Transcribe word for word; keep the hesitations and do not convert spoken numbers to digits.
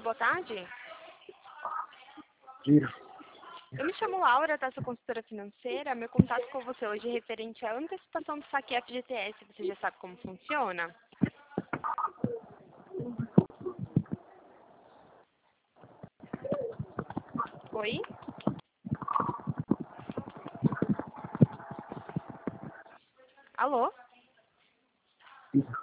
boa tarde. Diga. Eu me chamo Laura, tá? Sou consultora financeira. Meu contato com você hoje é referente à antecipação do saque F G T S. Você já sabe como funciona? Oi? Alô? Diga.